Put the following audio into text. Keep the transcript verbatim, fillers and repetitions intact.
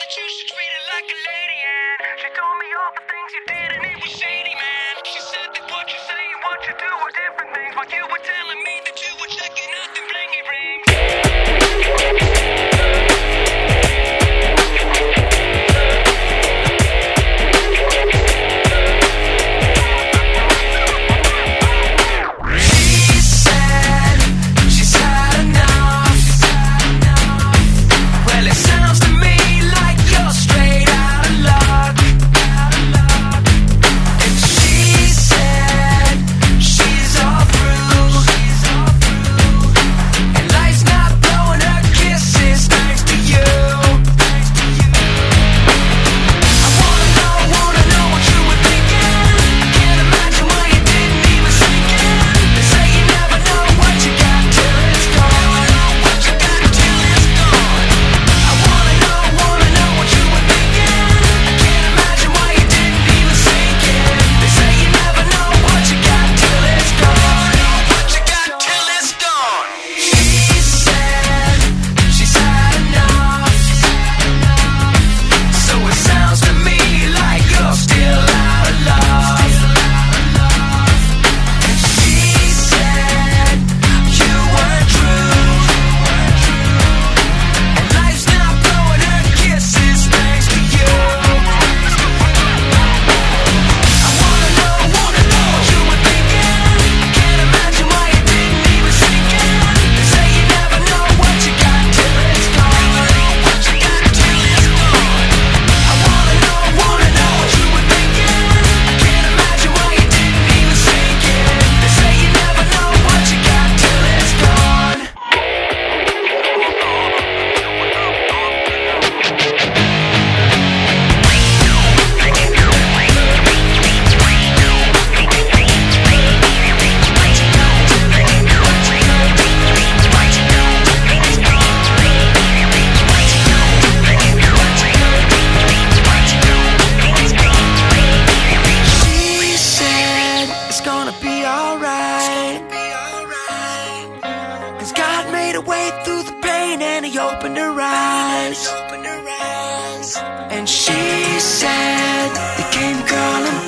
that you should treat her like a lady, and she told me all the things you did and it was shady, man. She said that what you say and what you do are different things, while you were telling me that you were checking out the blingy rings. Way through the pain, and he opened her eyes, and she said, "They came calling."